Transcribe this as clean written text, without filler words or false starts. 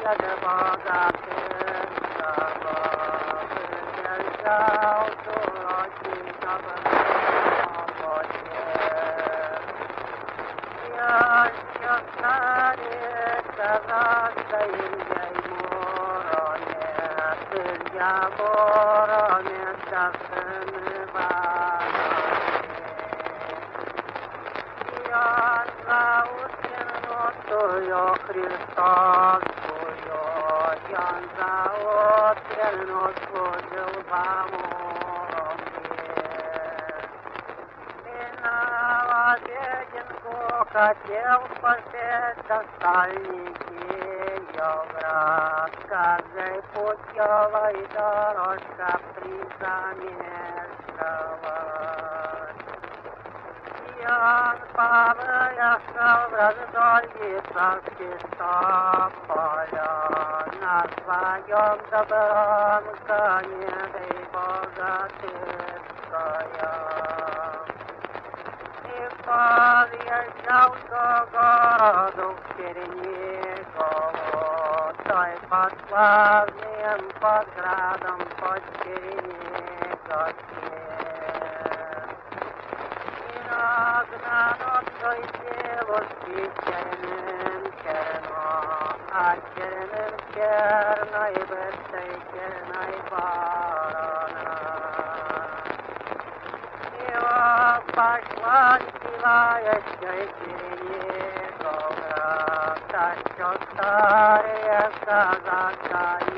Kiedy bogatym zabawy wjeżdżał, tu rodzina będzie. Jeszcze stary kazać jej moronie, tylja moronie czasem Tuyo Христос, Tuyo Ян заотрено служил вам Виноватенько хотел спасти остальники, ее враг, каждой путевой дорожка призамешивалась. Ян повыехал в раздолье царских тополя на своем добром коне, да и богатырская. И подъезжал к городу в Чернигову, той под славным под градом под Черниговским. Нагнано девушки черным черно, а черным черной быстрой черной ворона. Его пошла силающей Чернигова, та, что старые казака